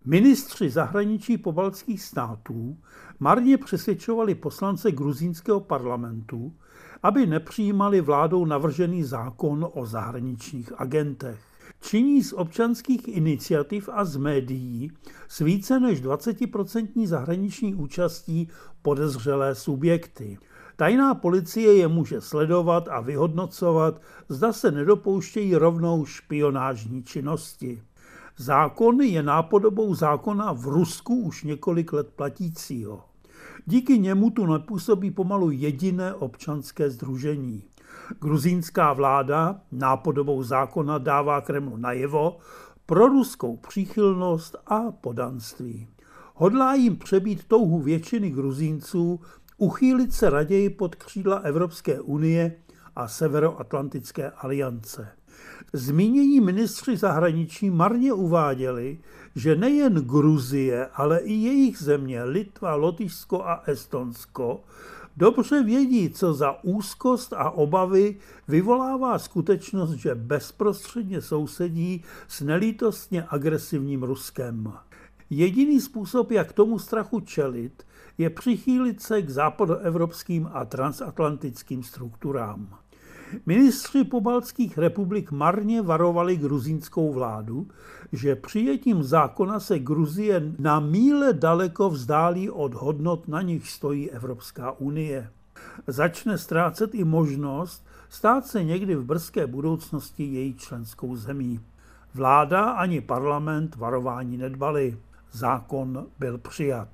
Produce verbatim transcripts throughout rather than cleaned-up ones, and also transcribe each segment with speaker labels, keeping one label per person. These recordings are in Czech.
Speaker 1: Ministři zahraničí pobaltských států marně přesvědčovali poslance gruzínského parlamentu, aby nepřijímali vládou navržený zákon o zahraničních agentech. Činí z občanských iniciativ a z médií s více než dvacetiprocentní zahraniční účastí podezřelé subjekty. Tajná policie je může sledovat a vyhodnocovat, zda se nedopouštějí rovnou špionážní činnosti. Zákon je nápodobou zákona v Rusku už několik let platícího. Díky němu tu nepůsobí pomalu jediné občanské sdružení. Gruzínská vláda nápodobou zákona dává Kremlu najevo proruskou příchylnost a podanství. Hodlá jim přebít touhu většiny Gruzínců uchýlit se raději pod křídla Evropské unie a Severoatlantické aliance. Zmínění ministři zahraničí marně uváděli, že nejen Gruzie, ale i jejich země Litva, Lotyšsko a Estonsko dobře vědí, co za úzkost a obavy vyvolává skutečnost, že bezprostředně sousedí s nelítostně agresivním Ruskem. Jediný způsob, jak tomu strachu čelit, je přichýlit se k západoevropským a transatlantickým strukturám. Ministři pobaltských republik marně varovali gruzínskou vládu, že přijetím zákona se Gruzie na míle daleko vzdálí od hodnot, na nich stojí Evropská unie. Začne ztrácet i možnost stát se někdy v brzké budoucnosti její členskou zemí. Vláda ani parlament varování nedbali. Zákon byl přijat.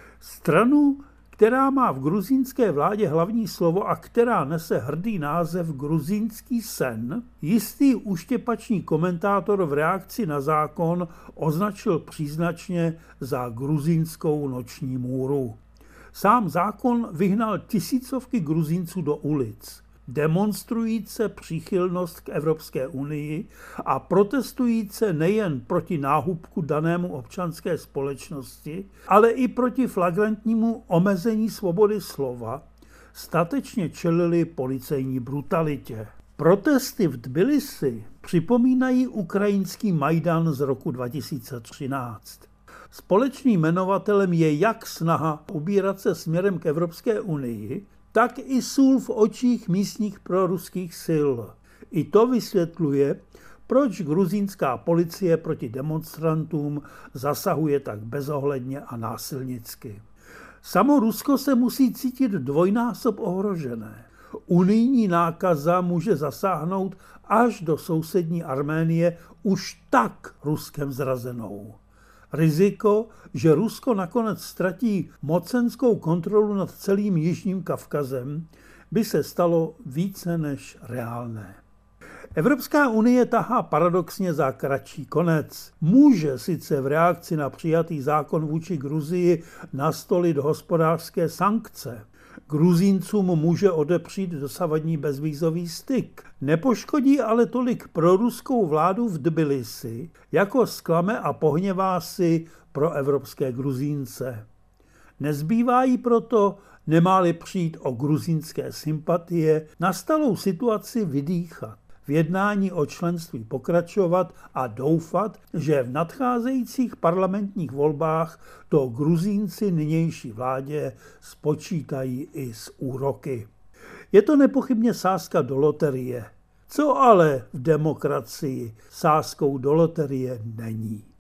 Speaker 1: Stranu, která má v gruzínské vládě hlavní slovo a která nese hrdý název Gruzínský sen, jistý uštěpačný komentátor v reakci na zákon označil příznačně za gruzínskou noční můru. Sám zákon vyhnal tisícovky Gruzínců do ulic, demonstrujíce příchylnost k Evropské unii a protestujíce nejen proti náhubku danému občanské společnosti, ale i proti flagrantnímu omezení svobody slova, statečně čelili policejní brutalitě. Protesty v Tbilisi připomínají ukrajinský Majdan z roku dva tisíce třináct. Společným jmenovatelem je jak snaha ubírat se směrem k Evropské unii, tak i sůl v očích místních proruských sil. I to vysvětluje, proč gruzínská policie proti demonstrantům zasahuje tak bezohledně a násilnicky. Samo Rusko se musí cítit dvojnásob ohrožené. Unijní nákaza může zasáhnout až do sousední Arménie, už tak Ruskem zrazenou. Riziko, že Rusko nakonec ztratí mocenskou kontrolu nad celým Jižním Kavkazem, by se stalo více než reálné. Evropská unie tahá paradoxně za kratší konec. Může sice v reakci na přijatý zákon vůči Gruzii nastolit hospodářské sankce. Gruzíncům může odepřít dosavadní bezvízový styk. Nepoškodí ale tolik proruskou vládu v Tbilisi, jako zklame a pohněvá si pro evropské Gruzínce. Nezbývá jí proto, nemá-li přijít o gruzínské sympatie, nastalou situaci vydýchat, v jednání o členství pokračovat a doufat, že v nadcházejících parlamentních volbách to Gruzínci nynější vládě spočítají i s úroky. Je to nepochybně sázka do loterie. Co ale v demokracii sázkou do loterie není?